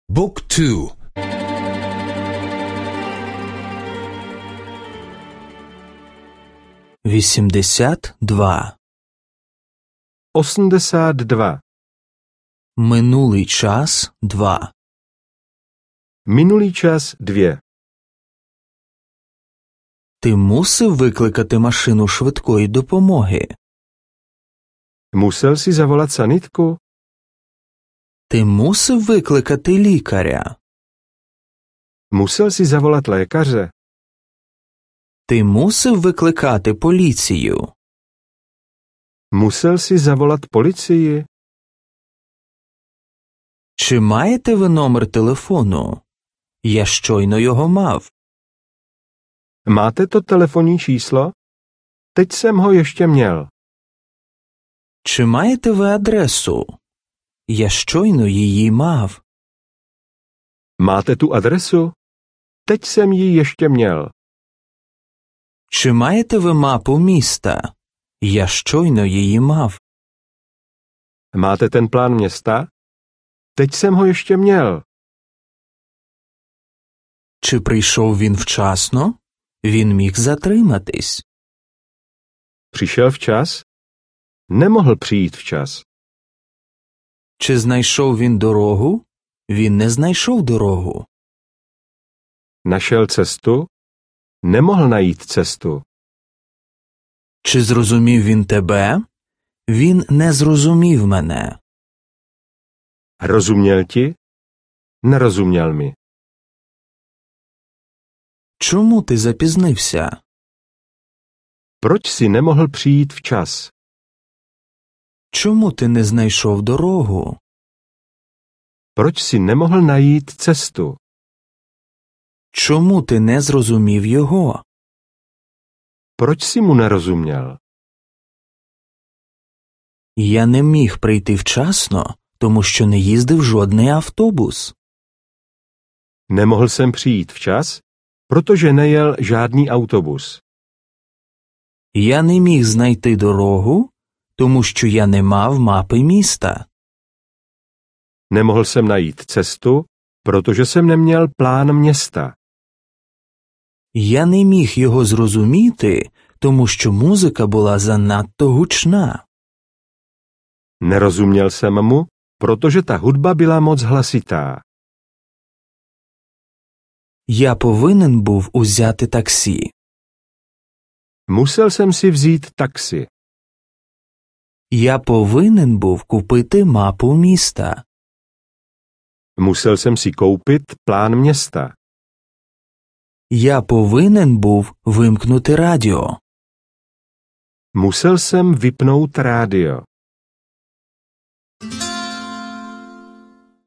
บุ๊กทู82 82. Минулий час 2 Minulý čas 2. Ти мусив викликати машину швидкої допомоги? Musel si zavolat sanitku? Ти мусив викликати лікаря? Musel si zavolat lékaře? Ти мусив викликати поліцію? Musel si zavolat policii? Чи маєте ви номер телефону? Я щойно його мав. Máte to telefonní číslo? Teď jsem ho ještě měl. Чи маєте ви адресу? Я щойно її мав. Máte tu adresu? Teď jsem ji ještě měl. Чи маєте ви мапу міста? Я щойно її мав. Máte ten plán města? Teď jsem ho ještě měl. Чи прийшов він вчасно? Він міг затриматись. Přišel včas? Nemohl přijít včas. Чи знайшов він дорогу? Він не знайшов дорогу. Našel cestu? Nemohl najít cestu. Чи зрозумів він тебе? Він не зрозумів мене. Rozuměl ti? Nerozuměl mi. Чому ти запізнився? Proč si nemohl přijít včas? Чому ти не знайшов дорогу? Proč si nemohl najít cestu? Чому ти не зрозумів його? Proč si mu nerozuměl? Я не міг прийти вчасно, тому що не їздив жодний автобус. Nemohl jsem přijít včas, protože nejel žádný autobus. Я не міг знайти дорогу, тому що я не мав мапи міста. Nemohl jsem najít cestu, protože jsem neměl plán města. Я не міг його зрозуміти, тому що музика була занадто гучна. Nerozuměl jsem mu, protože ta hudba byla moc hlasitá. Я повинен був узяти таксі. Musel jsem si vzít taxi. Я повинен був купити мапу міста. Musel jsem si koupit plán města. Я повинен був вимкнути радіо. Musel jsem vypnout rádio.